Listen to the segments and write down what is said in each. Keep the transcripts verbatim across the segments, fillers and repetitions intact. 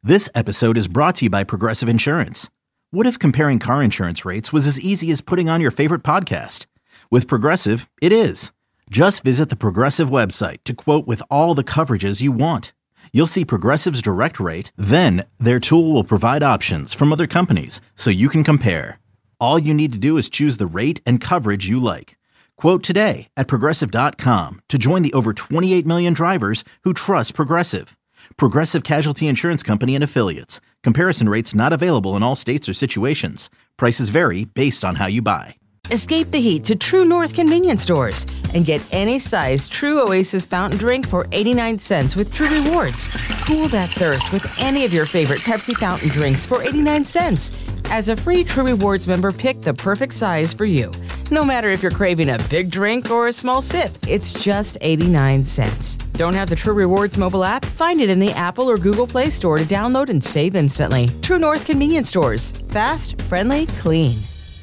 This episode is brought to you by Progressive Insurance. What if comparing car insurance rates was as easy as putting on your favorite podcast? With Progressive, it is. Just visit the Progressive website to quote with all the coverages you want. You'll see Progressive's direct rate, then their tool will provide options from other companies so you can compare. All you need to do is choose the rate and coverage you like. Quote today at Progressive dot com to join the over twenty-eight million drivers who trust Progressive. Progressive Casualty Insurance Company and Affiliates. Comparison rates not available in all states or situations. Prices vary based on how you buy. Escape the heat to True North convenience stores and get any size True Oasis fountain drink for eighty-nine cents with True Rewards. Cool that thirst with any of your favorite Pepsi fountain drinks for eighty-nine cents. As a free True Rewards member, pick the perfect size for you. No matter if you're craving a big drink or a small sip, it's just eighty-nine cents. Don't have the True Rewards mobile app? Find it in the Apple or Google Play Store to download and save instantly. True North convenience stores. Fast, friendly, clean.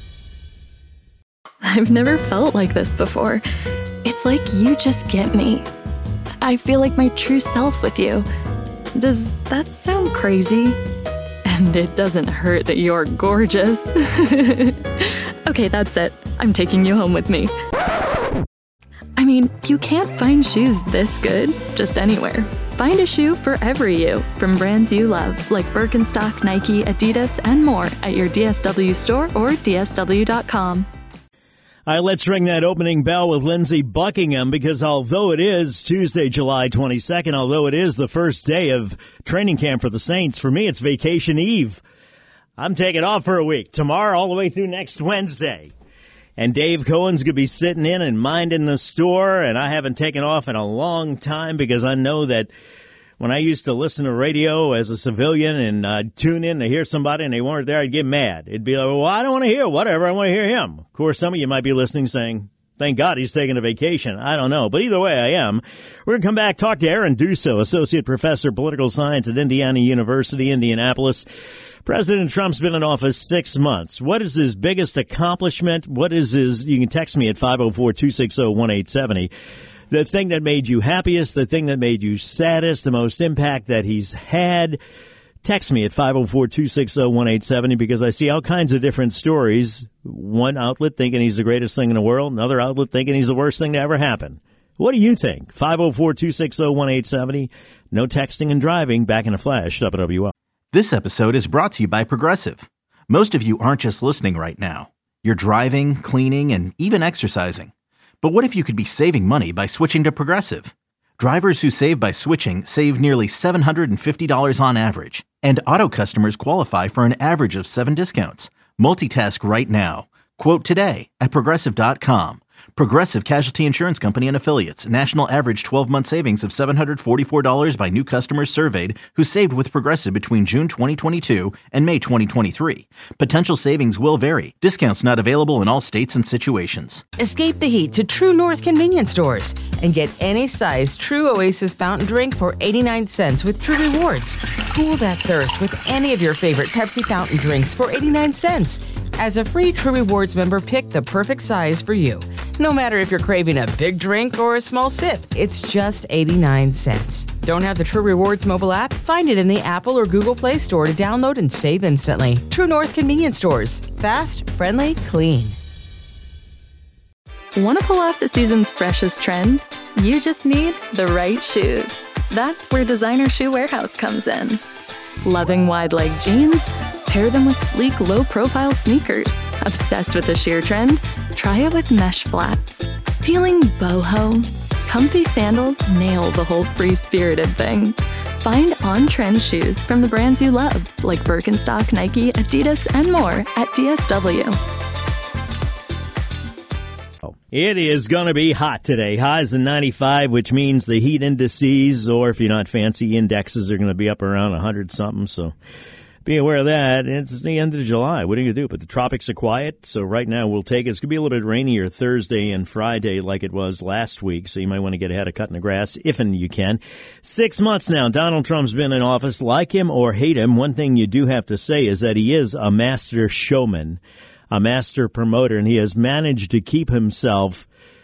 I've never felt like this before. It's like you just get me. I feel like my true self with you. Does that sound crazy? And it doesn't hurt that you're gorgeous. Okay, that's it. I'm taking you home with me. I mean, you can't find shoes this good just anywhere. Find a shoe for every you from brands you love, like Birkenstock, Nike, Adidas, and more at your D S W store or D S W dot com. All right, let's ring that opening bell with Lindsey Buckingham, because although it is Tuesday, July twenty-second, although it is the first day of training camp for the Saints, for me it's vacation eve. I'm taking off for a week, tomorrow all the way through next Wednesday. And Dave Cohen's going to be sitting in and minding the store, and I haven't taken off in a long time because I know that when I used to listen to radio as a civilian and uh, tune in to hear somebody and they weren't there, I'd get mad. It'd be like, well, I don't want to hear whatever. I want to hear him. Of course, some of you might be listening saying, thank God he's taking a vacation. I don't know. But either way, I am. We're going to come back, talk to Aaron Dusso, Associate Professor, Political Science at Indiana University, Indianapolis. President Trump's been in office six months. What is his biggest accomplishment? What is his, you can text me at five oh four, two six oh, one eight seven oh. The thing that made you happiest, the thing that made you saddest, the most impact that he's had. Text me at five oh four, two six oh, one eight seven oh because I see all kinds of different stories. One outlet thinking he's the greatest thing in the world, another outlet thinking he's the worst thing to ever happen. What do you think? five oh four, two six oh, one eight seven oh. No texting and driving. Back in a flash. W W L. This episode is brought to you by Progressive. Most of you aren't just listening right now. You're driving, cleaning, and even exercising. But what if you could be saving money by switching to Progressive? Drivers who save by switching save nearly seven hundred fifty dollars on average. And auto customers qualify for an average of seven discounts. Multitask right now. Quote today at Progressive dot com. Progressive Casualty Insurance Company and Affiliates. National average twelve-month savings of seven hundred forty-four dollars by new customers surveyed who saved with Progressive between June twenty twenty-two and May twenty twenty-three. Potential savings will vary. Discounts not available in all states and situations. Escape the heat to True North convenience stores and get any size True Oasis fountain drink for eighty-nine cents with True Rewards. Cool that thirst with any of your favorite Pepsi fountain drinks for eighty-nine cents. As a free True Rewards member, pick the perfect size for you. No matter if you're craving a big drink or a small sip, it's just eighty-nine cents. Don't have the True Rewards mobile app? Find it in the Apple or Google Play Store to download and save instantly. True North convenience stores. Fast, friendly, clean. Want to pull off the season's freshest trends? You just need the right shoes. That's where Designer Shoe Warehouse comes in. Loving wide-leg jeans? Pair them with sleek, low-profile sneakers. Obsessed with the sheer trend? Try it with mesh flats. Feeling boho? Comfy sandals nail the whole free-spirited thing. Find on-trend shoes from the brands you love, like Birkenstock, Nike, Adidas, and more at D S W. It is going to be hot today. Highs in ninety-five, which means the heat indices, or if you're not fancy, indexes are going to be up around one hundred something, so be aware of that. It's the end of July. What are you going to do? But the tropics are quiet, so right now we'll take it. It's going to be a little bit rainier Thursday and Friday like it was last week, so you might want to get ahead of cutting the grass if and you can. Six months now, Donald Trump's been in office. Like him or hate him, one thing you do have to say is that he is a master showman, a master promoter, and he has managed to keep himself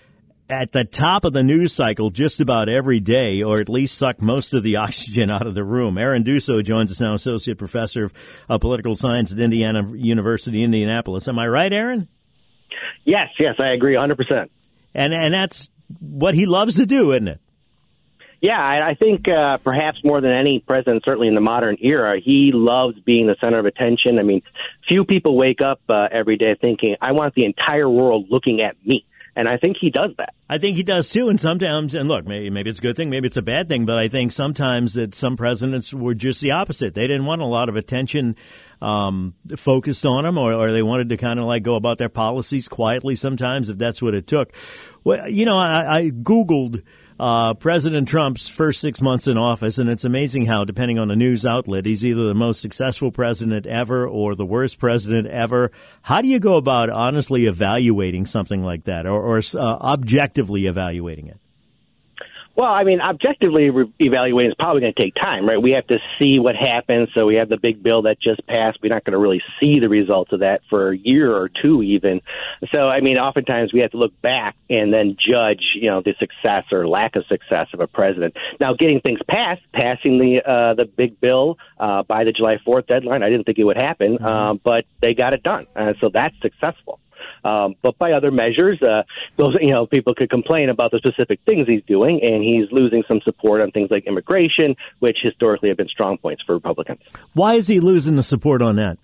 at the top of the news cycle just about every day, or at least suck most of the oxygen out of the room. Aaron Dusso joins us now, Associate Professor of uh, Political Science at Indiana University, Indianapolis. Am I right, Aaron? Yes, yes, I agree one hundred percent. And and that's what he loves to do, isn't it? Yeah, I, I think uh, perhaps more than any president, certainly in the modern era, he loves being the center of attention. I mean, few people wake up uh, every day thinking, I want the entire world looking at me. And I think he does that. I think he does, too. And sometimes, and look, maybe, maybe it's a good thing, maybe it's a bad thing, but I think sometimes that some presidents were just the opposite. They didn't want a lot of attention um, focused on them, or, or they wanted to kind of like go about their policies quietly sometimes, if that's what it took. Well, you know, I, I Googled Uh, President Trump's first six months in office, and it's amazing how, depending on the news outlet, he's either the most successful president ever or the worst president ever. How do you go about honestly evaluating something like that, or, or uh, objectively evaluating it? Well, I mean, objectively re- evaluating is probably going to take time, right? We have to see what happens. So we have the big bill that just passed. We're not going to really see the results of that for a year or two even. So, I mean, oftentimes we have to look back and then judge, you know, the success or lack of success of a president. Now, getting things passed, passing the uh, the big bill uh, by the July fourth deadline, I didn't think it would happen, mm-hmm. uh, but they got it done. Uh, so that's successful. Um, but by other measures, uh, those, you know, people could complain about the specific things he's doing, and he's losing some support on things like immigration, which historically have been strong points for Republicans. Why is he losing the support on that?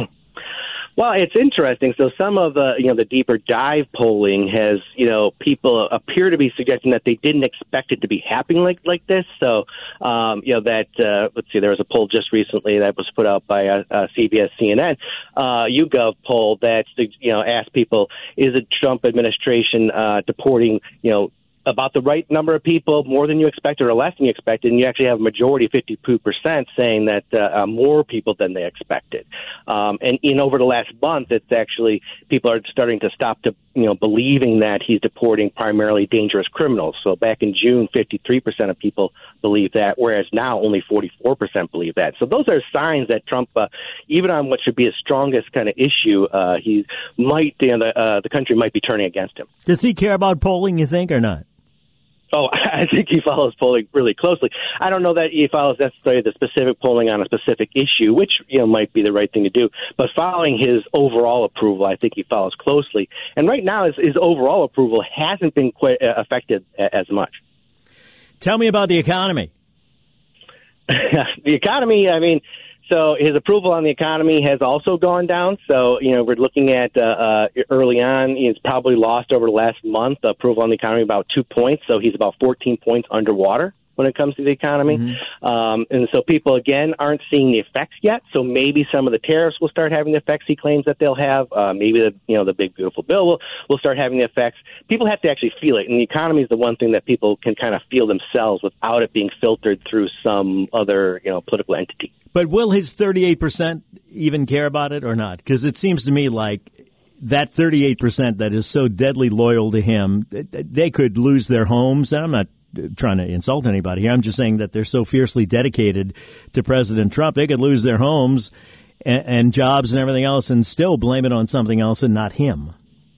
Well, it's interesting. So some of the, you know, the deeper dive polling has, you know, people appear to be suggesting that they didn't expect it to be happening like, like this. So, um, you know, that, uh, let's see, there was a poll just recently that was put out by uh, uh, C B S, C N N, uh, YouGov poll that, you know, asked people, is the Trump administration uh, deporting, you know, about the right number of people, more than you expected or less than you expected, and you actually have a majority, fifty-two percent, saying that uh, uh, more people than they expected. Um, and in over the last month, it's actually people are starting to stop to you know believing that he's deporting primarily dangerous criminals. So back in June, fifty-three percent of people believe that, whereas now only forty-four percent believe that. So those are signs that Trump, uh, even on what should be his strongest kind of issue, uh, he might, you know, the, uh, the country might be turning against him. Does he care about polling, you think, or not? Oh, I think he follows polling really closely. I don't know that he follows necessarily the specific polling on a specific issue, which, you know, might be the right thing to do. But following his overall approval, I think he follows closely. And right now, his, his overall approval hasn't been quite uh, affected as much. Tell me about the economy. The economy, I mean, so his approval on the economy has also gone down. So, you know, we're looking at uh, uh, early on, he's probably lost over the last month approval on the economy about two points. So he's about fourteen points underwater when it comes to the economy. Mm-hmm. Um, and so people, again, aren't seeing the effects yet. So maybe some of the tariffs will start having the effects he claims that they'll have. Uh, maybe, the you know, the big, beautiful bill will, will start having the effects. People have to actually feel it. And the economy is the one thing that people can kind of feel themselves without it being filtered through some other, you know, political entity. But will his thirty-eight percent even care about it or not? Because it seems to me like that thirty-eight percent that is so deadly loyal to him, they could lose their homes. And I'm not trying to insult anybody here. I'm just saying that they're so fiercely dedicated to President Trump, they could lose their homes and, and jobs and everything else and still blame it on something else and not him.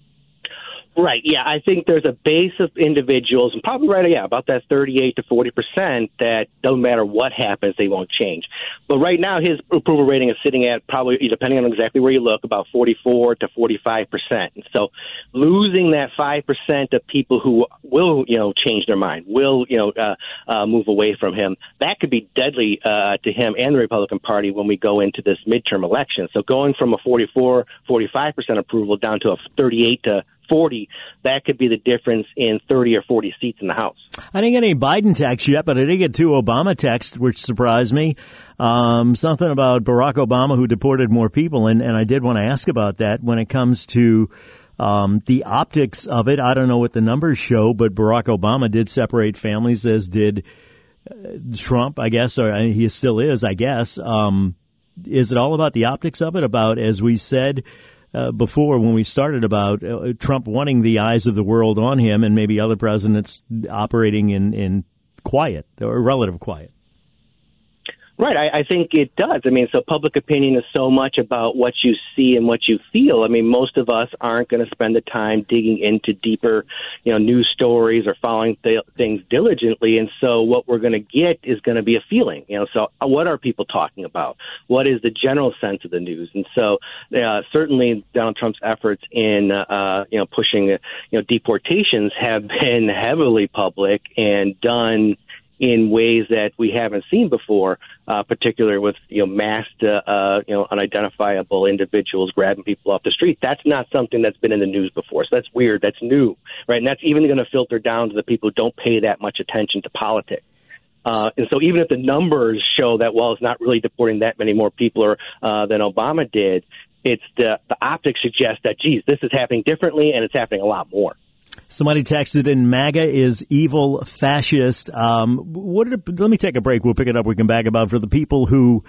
Right. Yeah, I think there's a base of individuals, and probably right, yeah, about that thirty-eight to forty percent that don't matter what happens, they won't change. But right now, his approval rating is sitting at probably, depending on exactly where you look, about forty-four to forty-five percent. And so losing that five percent of people who will, you know, change their mind, will, you know, uh, uh, move away from him, that could be deadly uh, to him and the Republican Party when we go into this midterm election. So going from a forty-four, forty-five percent approval down to a thirty-eight to forty, that could be the difference in thirty or forty seats in the House. I didn't get any Biden text yet, but I did get two Obama texts, which surprised me. Um, something about Barack Obama, who deported more people, and, and I did want to ask about that when it comes to um, the optics of it. I don't know what the numbers show, but Barack Obama did separate families, as did uh, Trump, I guess, or he still is, I guess. Um, is it all about the optics of it, about, as we said, Uh, before when we started, about uh, Trump wanting the eyes of the world on him and maybe other presidents operating in, in quiet or relative quiet? Right. I, I think it does. I mean, so public opinion is so much about what you see and what you feel. I mean, most of us aren't going to spend the time digging into deeper, you know, news stories or following th- things diligently. And so what we're going to get is going to be a feeling, you know, so what are people talking about? What is the general sense of the news? And so uh, certainly Donald Trump's efforts in, uh, you know, pushing, uh, you know, deportations have been heavily public and done in ways that we haven't seen before, uh, particularly with, you know, masked, uh, uh, you know, unidentifiable individuals grabbing people off the street. That's not something that's been in the news before. So that's weird. That's new, right? And that's even going to filter down to the people who don't pay that much attention to politics. Uh, and so even if the numbers show that, well, it's not really deporting that many more people or, uh, than Obama did, it's the, the optics suggest that, geez, this is happening differently and it's happening a lot more. Somebody texted in, MAGA is evil fascist. Um, what did, let me take a break. We'll pick it up. We can back about for the people who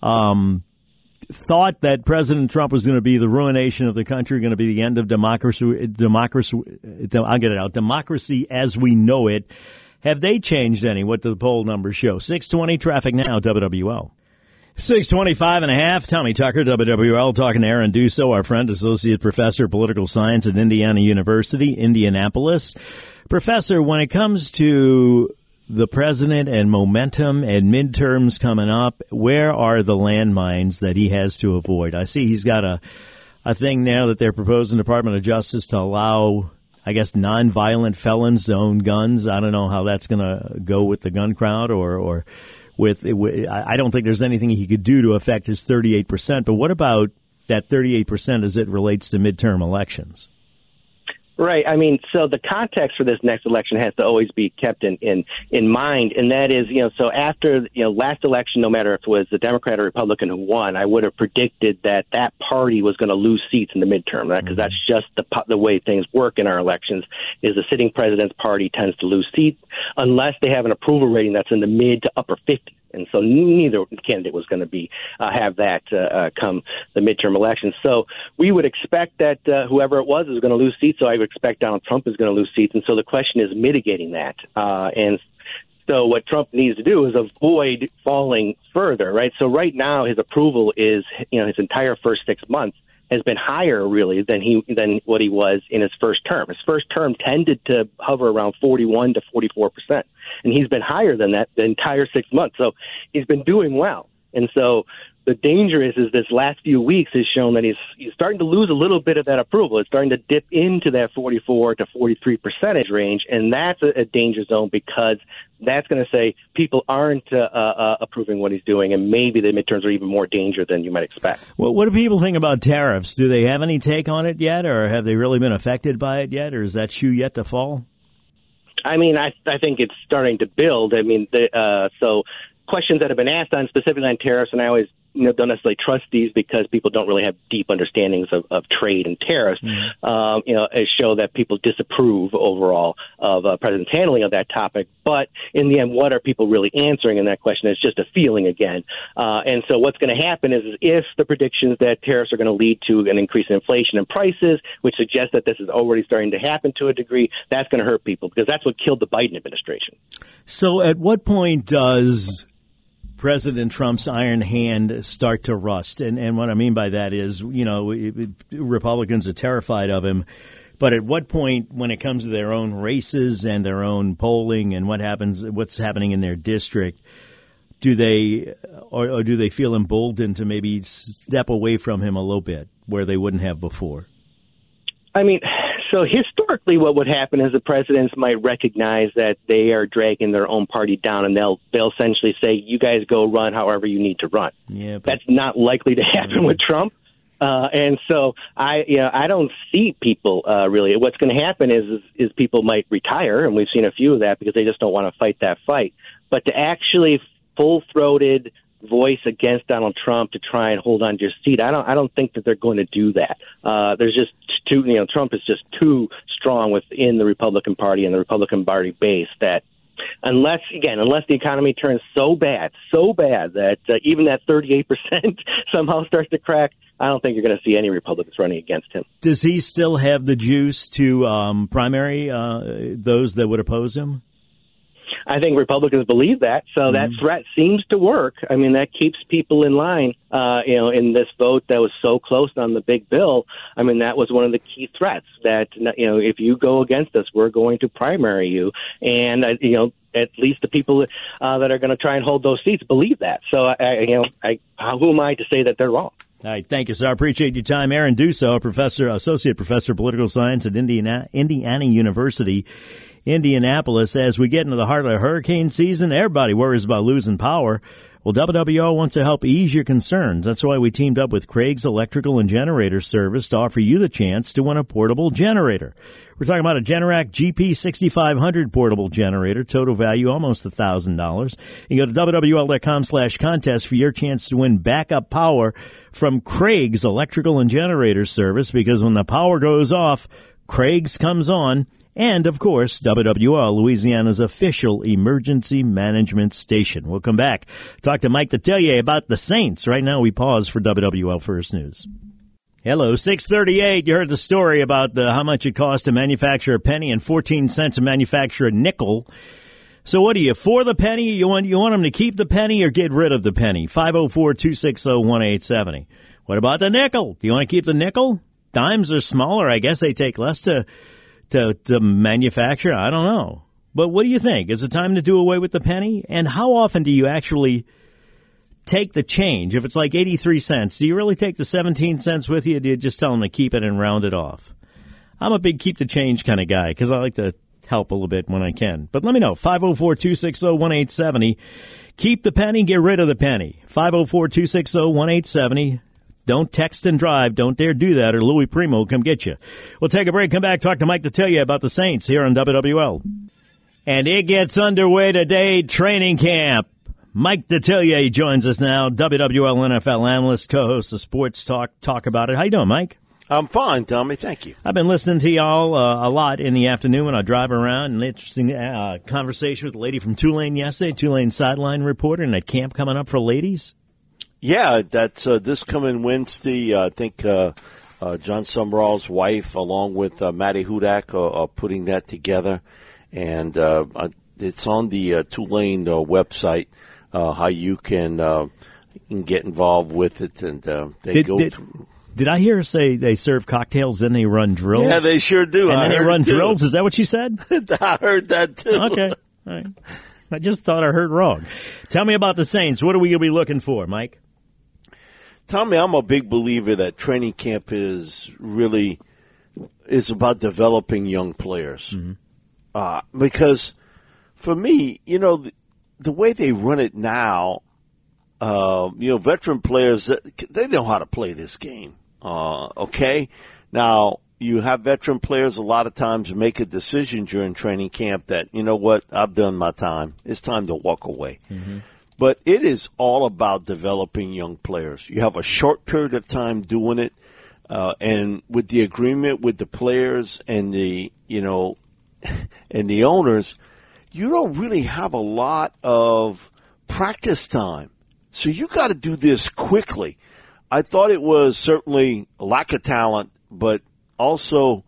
um, thought that President Trump was going to be the ruination of the country, going to be the end of democracy. Democracy. I'll get it out. Democracy as we know it. Have they changed any? What do the poll numbers show? six twenty traffic now. W W L. six twenty-five and a half. Tommy Tucker, W W L, talking to Aaron Dusso, our friend, associate professor of political science at Indiana University, Indianapolis. Professor, when it comes to the president and momentum and midterms coming up, where are the landmines that he has to avoid? I see he's got a, a thing now that they're proposing Department of Justice to allow, I guess, nonviolent felons to own guns. I don't know how that's going to go with the gun crowd or, or, With, I don't think there's anything he could do to affect his thirty-eight percent. But what about that thirty-eight percent as it relates to midterm elections? Right. I mean, so the context for this next election has to always be kept in, in, in mind. And that is, you know, so after, you know, last election, no matter if it was the Democrat or Republican who won, I would have predicted that that party was going to lose seats in the midterm, right? Because that's just the, the way things work in our elections is the sitting president's party tends to lose seats unless they have an approval rating that's in the mid to upper fifties. And so neither candidate was going to be uh, have that uh, uh, come the midterm elections. So we would expect that uh, whoever it was is going to lose seats. So I would expect Donald Trump is going to lose seats. And so the question is mitigating that. Uh, and so what Trump needs to do is avoid falling further, right? So right now his approval is, you know, his entire first six months has been higher, really, than he than what he was in his first term. His first term tended to hover around forty-one to forty-four percent, and he's been higher than that the entire six months. So he's been doing well. And so the danger is, is this last few weeks has shown that he's he's starting to lose a little bit of that approval. It's starting to dip into that forty-four to forty-three percentage range, and that's a, a danger zone because that's going to say people aren't uh, uh, approving what he's doing, and maybe the midterms are even more danger than you might expect. Well, what do people think about tariffs? Do they have any take on it yet, or have they really been affected by it yet, or is that shoe yet to fall? I mean, I I think it's starting to build. I mean, the, uh, so questions that have been asked on specifically on tariffs, and I always you know, don't necessarily trust these because people don't really have deep understandings of, of trade and tariffs, mm-hmm. um, you know, show that people disapprove overall of uh, President's handling of that topic. But in the end, what are people really answering in that question? It's just a feeling again. Uh, and so what's going to happen is, is if the predictions that tariffs are going to lead to an increase in inflation and prices, which suggests that this is already starting to happen to a degree, that's going to hurt people because that's what killed the Biden administration. So at what point does President Trump's iron hand start to rust? And and what I mean by that is, you know, it, it, Republicans are terrified of him. But at what point, when it comes to their own races and their own polling and what happens, what's happening in their district, do they or, or do they feel emboldened to maybe step away from him a little bit where they wouldn't have before? I mean, so historically what would happen is the presidents might recognize that they are dragging their own party down, and they'll they'll essentially say, you guys go run however you need to run. Yeah, but that's not likely to happen with Trump. Uh, and so I, you know, I don't see people uh, really. What's going to happen is, is is people might retire, and we've seen a few of that because they just don't want to fight that fight. But to actually full-throated voice against Donald Trump to try and hold on to your seat, I don't I don't think that they're going to do that. Uh, there's just too, you know, Trump is just too strong within the Republican Party and the Republican Party base that unless, again, unless the economy turns so bad, so bad that uh, even that thirty-eight percent somehow starts to crack, I don't think you're going to see any Republicans running against him. Does he still have the juice to um, primary uh, those that would oppose him? I think Republicans believe that, so mm-hmm. that threat seems to work. I mean, that keeps people in line. Uh, you know, in this vote that was so close on the big bill, I mean, that was one of the key threats. That you know, if you go against us, we're going to primary you, and uh, you know. At least the people uh, that are going to try and hold those seats believe that. So, I, you know, I, who am I to say that they're wrong? All right, thank you, sir. I appreciate your time. Aaron Dusso, professor, associate professor of political science at Indiana, Indiana University, Indianapolis. As we get into the heart of the hurricane season, everybody worries about losing power. Well, W W L wants to help ease your concerns. That's why we teamed up with Craig's Electrical and Generator Service to offer you the chance to win a portable generator. We're talking about a Generac G P sixty-five hundred portable generator, total value almost one thousand dollars. You go to W W L dot com slash contest for your chance to win backup power from Craig's Electrical and Generator Service, because when the power goes off, Craig's comes on. And, of course, W W L, Louisiana's official emergency management station. We'll come back. Talk to Mike Detillier about the Saints. Right now, we pause for W W L First News. Hello, six thirty-eight. You heard the story about the, how much it costs to manufacture a penny and fourteen cents to manufacture a nickel. So what are you, for the penny? You want, you want them to keep the penny or get rid of the penny? five oh four, two six oh, one eight seven oh. What about the nickel? Do you want to keep the nickel? Dimes are smaller. I guess they take less to... To, to manufacture? I don't know. But what do you think? Is it time to do away with the penny? And how often do you actually take the change? If it's like eighty-three cents, do you really take the seventeen cents with you, or do you just tell them to keep it and round it off? I'm a big keep the change kind of guy because I like to help a little bit when I can. But let me know. five oh four, two six oh, one eight seven oh. Keep the penny, get rid of the penny. five oh four, two six oh, one eight seven oh. Don't text and drive. Don't dare do that, or Louis Primo will come get you. We'll take a break, come back, talk to Mike Detillier about the Saints here on W W L. And it gets underway today, training camp. Mike Detillier joins us now, W W L N F L analyst, co-host of Sports Talk. Talk about it. How you doing, Mike? I'm fine, Tommy. Thank you. I've been listening to y'all uh, a lot in the afternoon when I drive around. An interesting uh, conversation with a lady from Tulane yesterday, Tulane sideline reporter, and that camp coming up for ladies. Yeah, that's uh, this coming Wednesday. Uh, I think uh, uh, John Summerall's wife, along with uh, Matty Hudak, are, are putting that together. And uh, it's on the uh, Tulane uh, website, uh, how you can, uh, you can get involved with it. And uh, they did, go did, through. Did I hear her say they serve cocktails, then they run drills? Yeah, they sure do. And I then they run too. drills? Is that what she said? I heard that, too. Okay. All right. I just thought I heard wrong. Tell me about the Saints. What are we going to be looking for, Mike? Tommy, I'm a big believer that training camp is really is about developing young players. Mm-hmm. Uh, because for me, you know, the, the way they run it now, uh, you know, veteran players, they know how to play this game. Uh, okay? Now, you have veteran players a lot of times make a decision during training camp that, you know what, I've done my time. It's time to walk away. Mm-hmm. But it is all about developing young players. You have a short period of time doing it, uh, and with the agreement with the players and the, you know, and the owners, you don't really have a lot of practice time. So you got to do this quickly. I thought it was certainly a lack of talent, but also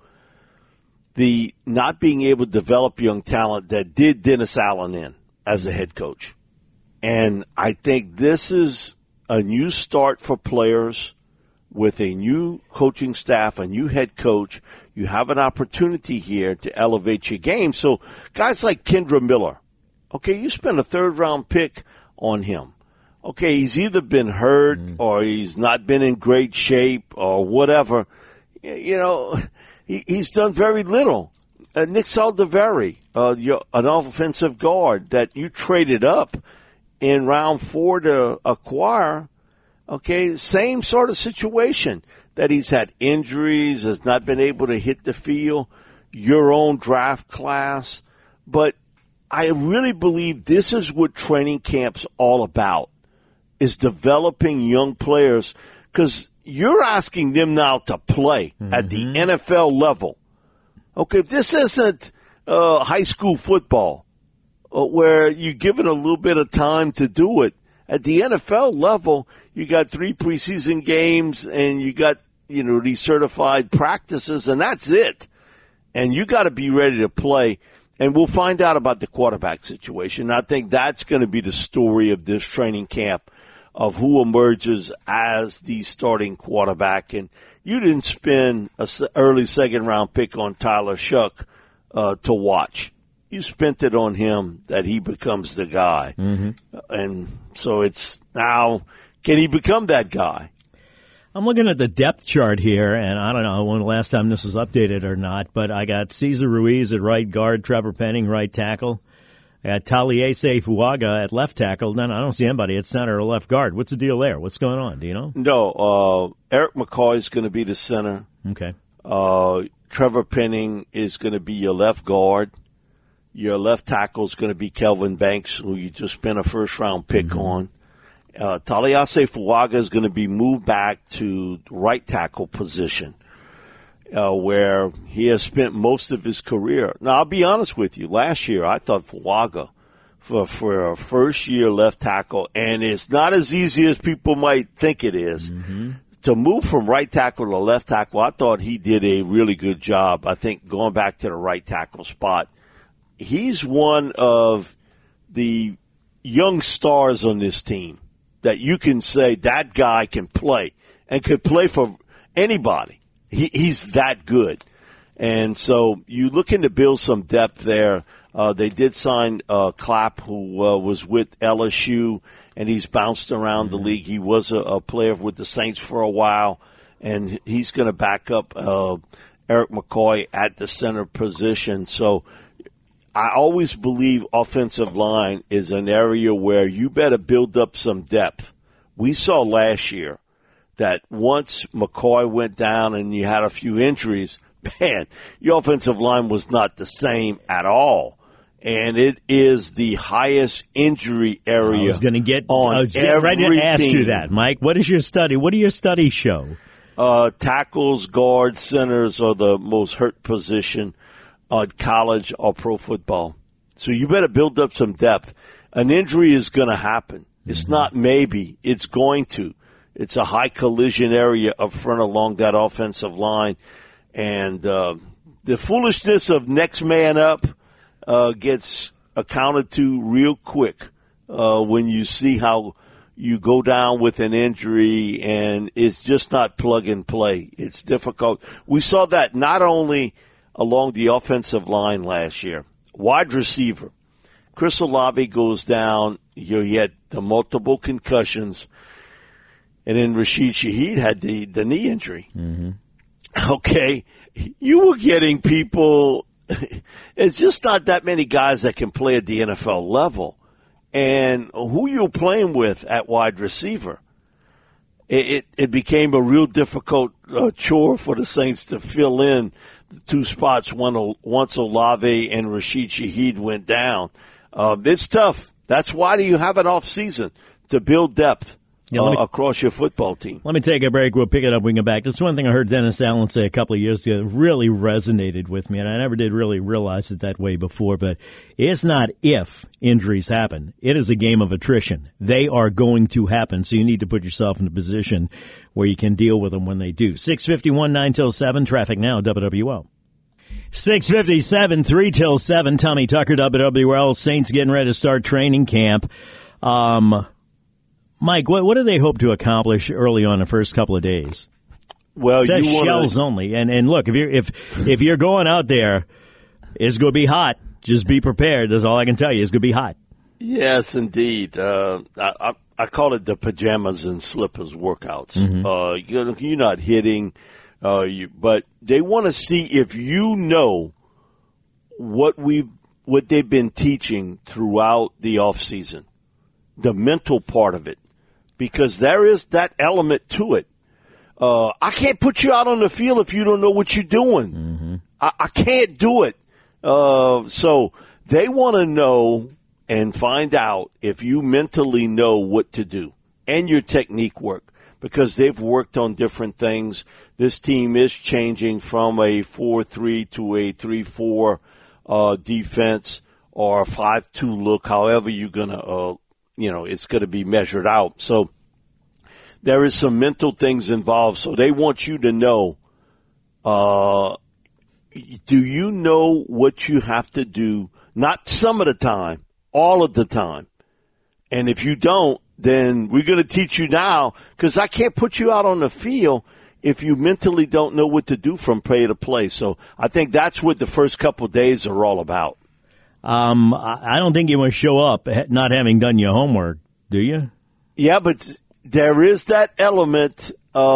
the not being able to develop young talent that did Dennis Allen in as a head coach. And I think this is a new start for players with a new coaching staff, a new head coach. You have an opportunity here to elevate your game. So guys like Kendra Miller, okay, you spent a third-round pick on him. Okay, he's either been hurt mm. or he's not been in great shape or whatever. You know, he, he's done very little. Uh, Nick Saldiveri, uh, an offensive guard that you traded up in round four to acquire, okay, same sort of situation, that he's had injuries, has not been able to hit the field, your own draft class. But I really believe this is what training camp's all about, is developing young players, because you're asking them now to play mm-hmm. at the N F L level. Okay, if this isn't uh, high school football, where you're given a little bit of time to do it. At the N F L level, you got three preseason games and you got, you know, these certified practices, and that's it. And you got to be ready to play. and we'll find out about the quarterback situation. I think that's going to be the story of this training camp, of who emerges as the starting quarterback. And you didn't spend an early second-round pick on Tyler Shough uh, to watch. You spent it on him that he becomes the guy. Mm-hmm. And so it's now, can he become that guy? I'm looking at the depth chart here, and I don't know when the last time this was updated or not, but I got Cesar Ruiz at right guard, Trevor Penning right tackle. I got Taliese Fuaga at left tackle. Then I don't see anybody at center or left guard. What's the deal there? What's going on? Do you know? No, uh, Eric McCoy is going to be the center. Okay. Uh, Trevor Penning is going to be your left guard. Your left tackle is going to be Kelvin Banks, who you just spent a first-round pick mm-hmm. on. Uh, Taliese Fuaga is going to be moved back to right tackle position, uh, where he has spent most of his career. Now, I'll be honest with you. Last year, I thought Fuaga, for, for a first-year left tackle, and it's not as easy as people might think it is, mm-hmm. to move from right tackle to left tackle. I thought he did a really good job, I think, going back to the right tackle spot. He's one of the young stars on this team that you can say that guy can play and could play for anybody. He, he's that good. And so you looking to build some depth there. Uh, they did sign uh, Clapp, who uh, was with L S U, and he's bounced around mm-hmm. the league. He was a, a player with the Saints for a while, and he's going to back up uh, Eric McCoy at the center position. So I always believe offensive line is an area where you better build up some depth. We saw last year that once McCoy went down and you had a few injuries, man, your offensive line was not the same at all. And it is the highest injury area. I was going to get on I was getting ready to ask you that, Mike. What is your study? What do your studies show? Uh, tackles, guards, centers are the most hurt position on college or pro football. So you better build up some depth. An injury is going to happen. It's mm-hmm. not maybe. It's going to. It's a high collision area up front along that offensive line. And uh, the foolishness of next man up uh, gets accounted to real quick uh, when you see how you go down with an injury and it's just not plug and play. It's difficult. We saw that not only along the offensive line last year. Wide receiver. Chris Olave goes down. You know, he had the multiple concussions. And then Rashid Shaheed had the, the knee injury. Mm-hmm. Okay. You were getting people. It's just not that many guys that can play at the N F L level. And who you're playing with at wide receiver. It, it, it became a real difficult uh, chore for the Saints to fill in the two spots when, once Olave and Rashid Shaheed went down. Uh, it's tough. That's why do you have an off season, to build depth yeah, uh, me, across your football team. Let me take a break. We'll pick it up when we get back. That's one thing I heard Dennis Allen say a couple of years ago that really resonated with me, and I never did really realize it that way before, but it's not if injuries happen. It is a game of attrition. They are going to happen, so you need to put yourself in a position where you can deal with them when they do. six fifty-one, nine till seven, traffic now, W W L. six fifty-seven, three till seven, Tommy Tucker, W W L. Saints getting ready to start training camp. Um, Mike, what, what do they hope to accomplish early on the first couple of days? Well, it says you wanna... shells only. And and look, if you're if if you're going out there, it's going to be hot. Just be prepared. That's all I can tell you. It's going to be hot. Yes, indeed. Uh, I, I, I call it the pajamas and slippers workouts. Mm-hmm. Uh, you're, you're not hitting, uh, you, but they want to see if you know what we what they've been teaching throughout the off season, the mental part of it, because there is that element to it. Uh, I can't put you out on the field if you don't know what you're doing. Mm-hmm. I, I can't do it. Uh, so they want to know and find out if you mentally know what to do and your technique work, because they've worked on different things. This team is changing from a four three to a three four uh, defense or a five two look, however you're going to, uh, you know, it's going to be measured out. So there is some mental things involved. So they want you to know uh, do you know what you have to do? Not some of the time, all of the time. And if you don't, then we're going to teach you now, because I can't put you out on the field if you mentally don't know what to do from play to play. So I think that's what the first couple of days are all about. Um, I don't think you want to show up not having done your homework, do you? Yeah, but there is that element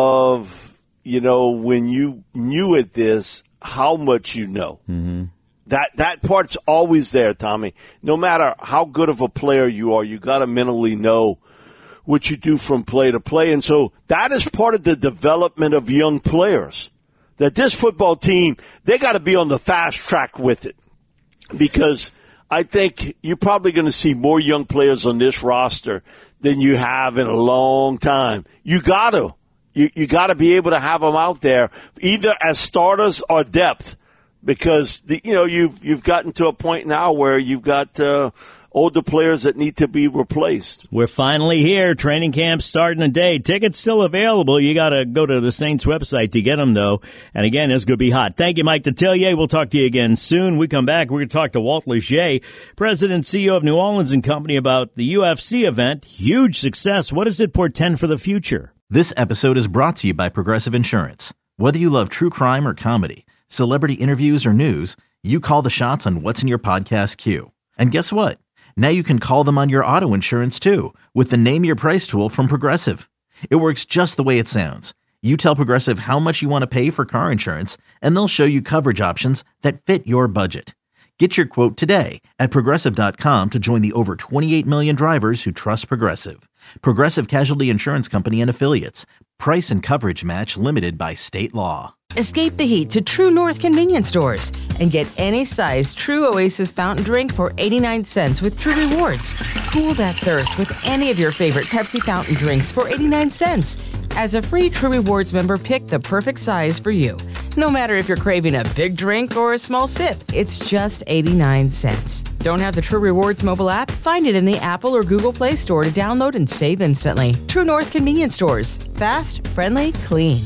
of, you know, when you knew at this, how much you know. Mm-hmm. That that part's always there, Tommy. No matter how good of a player you are, you got to mentally know what you do from play to play. And so that is part of the development of young players. That this football team, they got to be on the fast track with it. Because I think you're probably going to see more young players on this roster than you have in a long time. You got to. You, you got to be able to have them out there, either as starters or depth. Because, the, you know, you've, you've gotten to a point now where you've got uh, older players that need to be replaced. We're finally here. Training camp starting today. Tickets still available. You got to go to the Saints website to get them, though. And again, it's going to be hot. Thank you, Mike Detillier. We'll talk to you again soon. We come back, we're going to talk to Walt Leger, President and C E O of New Orleans and Company, about the U F C event. Huge success. What does it portend for the future? This episode is brought to you by Progressive Insurance. Whether you love true crime or comedy, celebrity interviews or news, you call the shots on what's in your podcast queue. And guess what? Now you can call them on your auto insurance too, with the Name Your Price tool from Progressive. It works just the way it sounds. You tell Progressive how much you want to pay for car insurance, and they'll show you coverage options that fit your budget. Get your quote today at Progressive dot com to join the over twenty-eight million drivers who trust Progressive. Progressive Casualty Insurance Company and Affiliates. Price and coverage match limited by state law. Escape the heat to True North convenience stores and get any size True Oasis fountain drink for eighty-nine cents with True Rewards. Cool that thirst with any of your favorite Pepsi fountain drinks for eighty-nine cents. As a free True Rewards member, pick the perfect size for you. No matter if you're craving a big drink or a small sip, it's just eighty-nine cents. Don't have the True Rewards mobile app? Find it in the Apple or Google Play Store to download and save instantly. True North convenience stores. Fast, friendly, clean.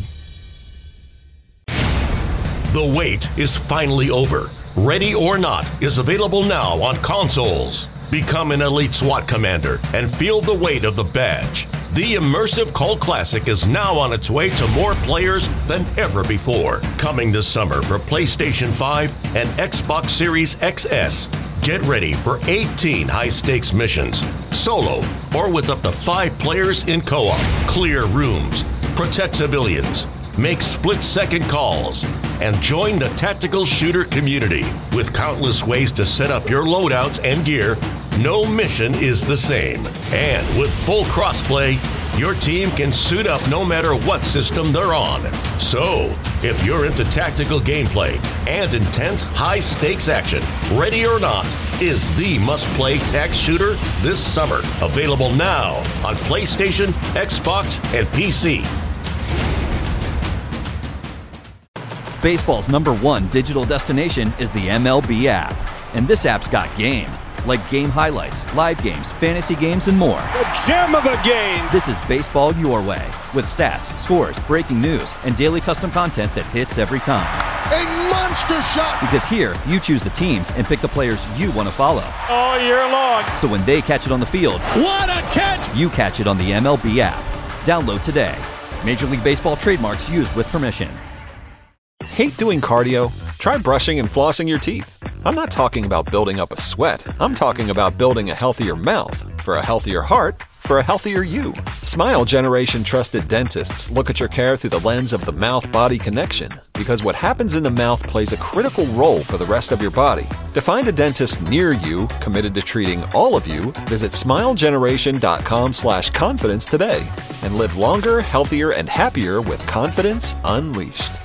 The wait is finally over. Ready or Not is available now on consoles. Become an elite SWAT commander and feel the weight of the badge. The immersive cult classic is now on its way to more players than ever before. Coming this summer for PlayStation five and Xbox Series X S. Get ready for eighteen high-stakes missions, solo or with up to five players in co-op. Clear rooms, protect civilians, make split-second calls, and join the tactical shooter community. With countless ways to set up your loadouts and gear, no mission is the same. And with full crossplay, your team can suit up no matter what system they're on. So, if you're into tactical gameplay and intense high-stakes action, Ready or Not is the must-play tac shooter this summer. Available now on PlayStation, Xbox, and P C. Baseball's number one digital destination is the M L B app. And this app's got game. Like game highlights, live games, fantasy games, and more. The gem of a game! This is baseball your way. With stats, scores, breaking news, and daily custom content that hits every time. A monster shot! Because here, you choose the teams and pick the players you want to follow. All year long. So when they catch it on the field, what a catch! You catch it on the M L B app. Download today. Major League Baseball trademarks used with permission. Hate doing cardio? Try brushing and flossing your teeth. I'm not talking about building up a sweat. I'm talking about building a healthier mouth. For a healthier heart, for a healthier you. Smile Generation trusted dentists look at your care through the lens of the mouth-body connection, because what happens in the mouth plays a critical role for the rest of your body. To find a dentist near you committed to treating all of you, visit smilegeneration.com slash confidence today and live longer, healthier, and happier with confidence unleashed.